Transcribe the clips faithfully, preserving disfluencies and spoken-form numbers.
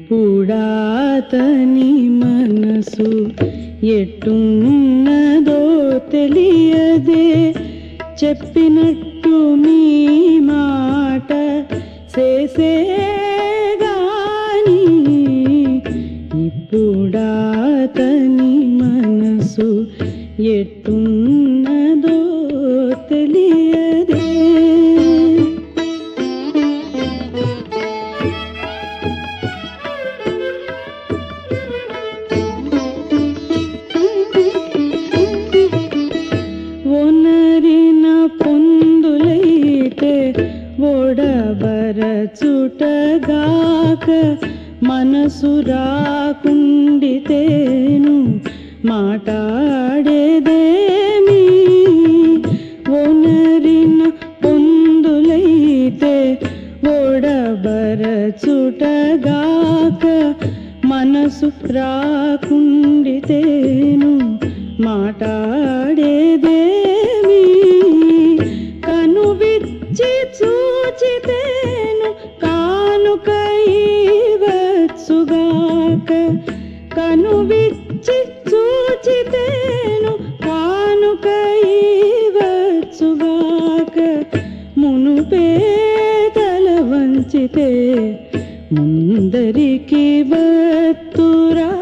ఇప్పుడాతని మనసు ఎట్టున్నదో తెలియదే, చెప్పినట్టు మీ మాట చేసేగాని. ఇప్పుడాతని మనసు ఎట్టున్నదో తెలియదే. ఒనరిన పొందులైతే ఓడబరచుటగాక, మనసు రాకుండితేను మాటాడేదేమి. ఒనరిన పొందులైతే ఓడబరచుటగాక, మనసు రాకుండితేను మాటాడేదేమి. కనువిచ్చి చూచితేను కానుకైవచ్చుగాక, కనువిచ్చి చూచితేను కానుకైవచ్చుగాక. మునుపే తల వంచితే ముందరికి వత్తురా.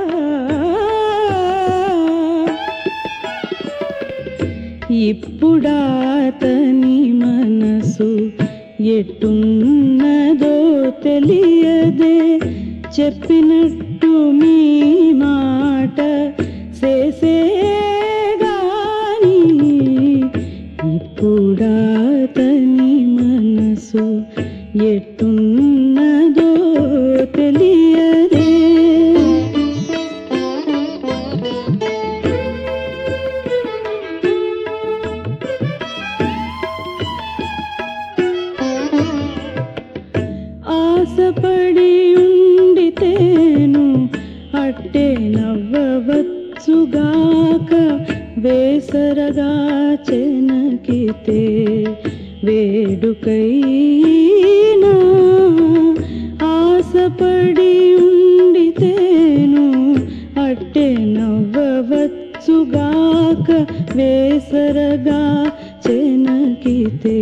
ఇప్పుడాతని మనసు ఎట్టున్నదో తెలియదే, చెప్పినట్టు మీ మాట చేసేగాని. ఇప్పుడాతని మనసు ఎట్టున్నదో తెలియదే. ఆశపడి ఉండితేను అట్టే నవ్వవచ్చుగాక, వేసరగా చెనకితే వేడుకైనా. ఆశపడి ఉండితేను అట్టే నవ్వవచ్చుగాక, వేసరగా చెనకితే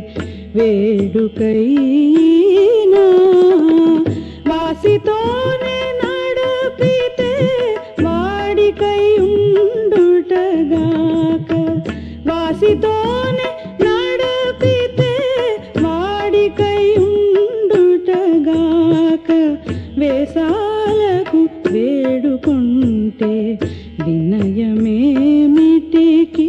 వేడుకైనా. వాసితోనే నడపితే వాడికై ఉండుటగాక, వాసితోనే నడపితే వాడికై ఉండుటగాక. వేసాలకు వేడుకుంటే వినయమేమిటికి.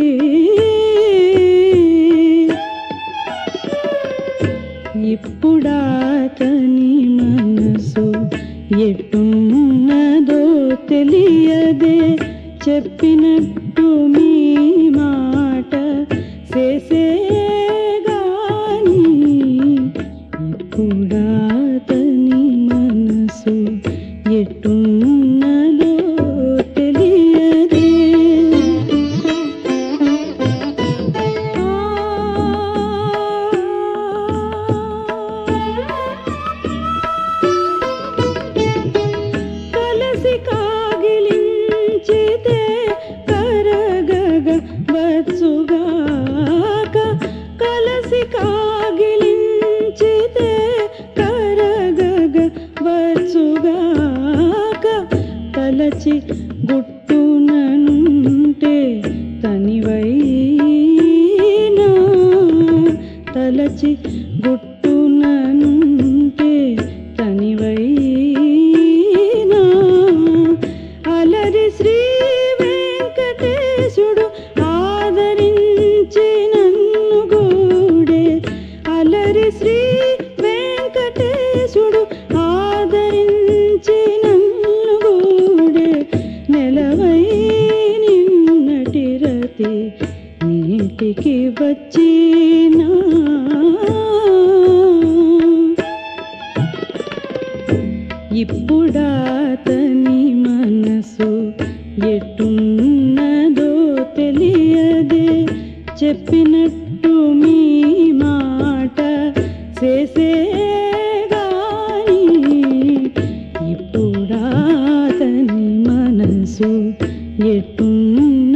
ఇప్పుడాతని మనసు ఎట్టున్నదో తెలియదే, చెప్పినట్టు మీ మాట చేసేగాని. ఇప్పుడాతని మనసు ఎట్టున్నదో తెలియదే. కాగిలించితే కరగగ వచ్చుగాక, కలసి కాగిలించితే కరగగ వచ్చుగాక. తలచి గుట్టుననుంటే తనివైనా, తలచి గుట్టుననుంటే తనివైనా. అలరి శ్రీ వెంకటేశుడు ఆదరించి నన్ను గూడే, అలరి శ్రీ వెంకటేశుడు ఆదరించి నన్ను గూడే. నెలవై నిన్నటి రతి నీటికి వచ్చినా. ఇప్పుడాతని మనసు ఎట్టున్నదో తెలియదే, చెప్పినట్టు మీ మాట చేసేగాని. ఎట్టున్నది